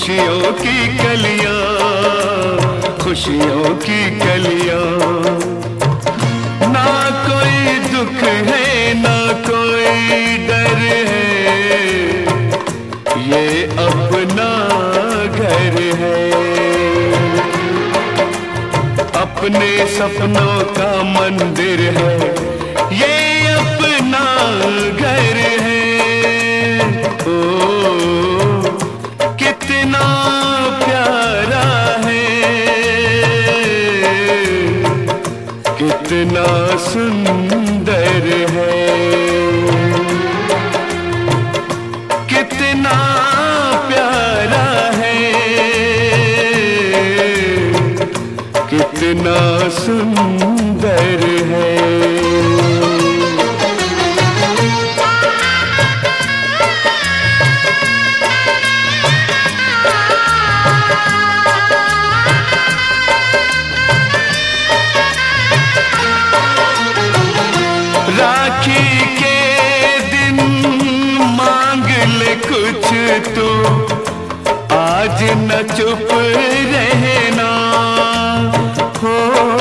खुशियों की कलियां, खुशियों की कलियां। ना कोई दुख है ना कोई डर है, ये अपना घर है। अपने सपनों का मंदिर है, ये अपना घर है। ओ कितना प्यारा है, कितना सुंदर है, कितना प्यारा है, कितना सुंदर है। राखी के दिन मांग ले कुछ तो, आज न चुप रहना हो,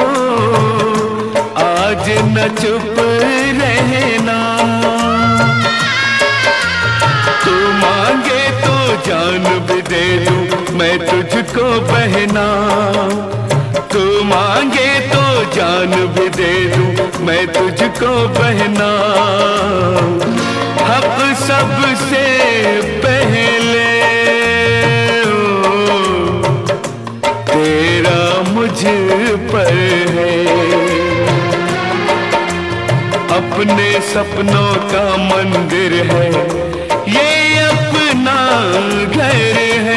आज न चुप रहना। तू मांगे तो जान भी दे दूं मैं तुझको बहना, तू मांगे तो जान भी दे दूं मैं तुझको बहना। हक सबसे पहले तेरा मुझ पर है। अपने सपनों का मंदिर है, ये अपना घर है।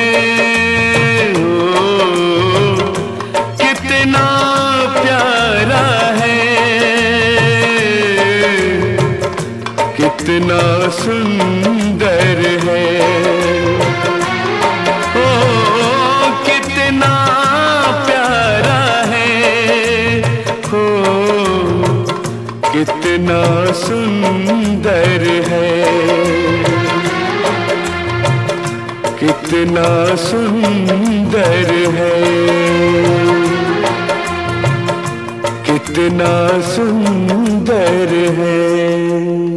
कितना प्यारा है, कितना सुंदर है। ओ कितना प्यारा है, हो कितना सुंदर है, कितना सुंदर है, कितना सुंदर है।